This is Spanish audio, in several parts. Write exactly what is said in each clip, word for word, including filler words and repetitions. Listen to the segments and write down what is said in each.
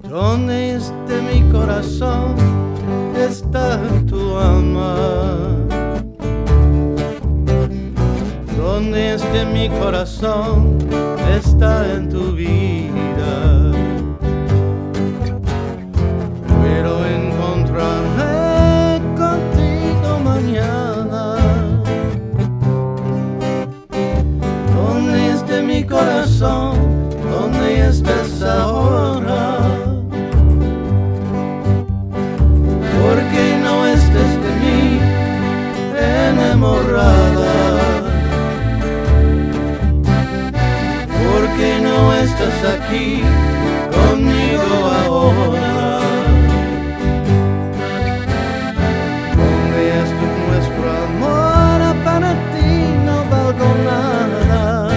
¿Dónde esté mi corazón? Está tu alma. Donde esté mi corazón, está en tu vida. Quiero encontrarme contigo mañana. Donde esté mi corazón, donde estás ahora. Porque no estés de mí enamorada. Porque no estás aquí conmigo ahora. ¿Dónde está nuestro amor? Para ti no valgo nada.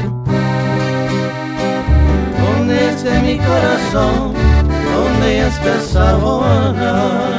¿Dónde está mi corazón? ¿Dónde estás ahora?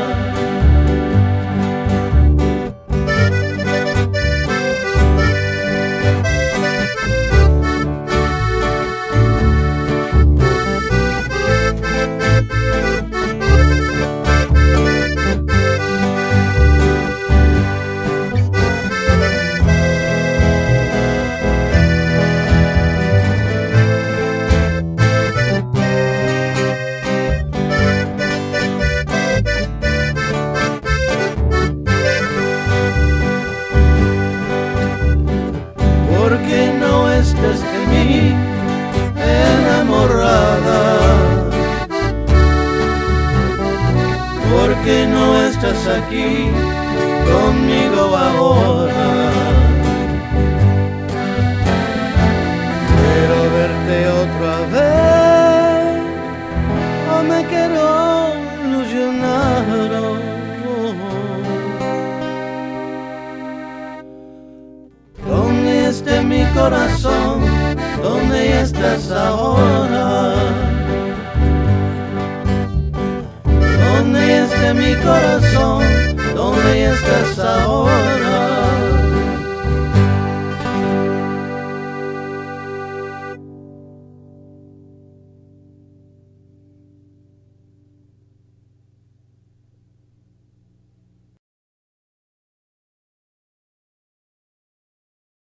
Porque no estés de mí enamorada. Porque no estás aquí conmigo ahora. Quiero verte otra vez, o me quiero ilusionar. ¿Dónde está mi corazón? ¿Dónde estás ahora? ¿Dónde está mi corazón? ¿Dónde estás ahora?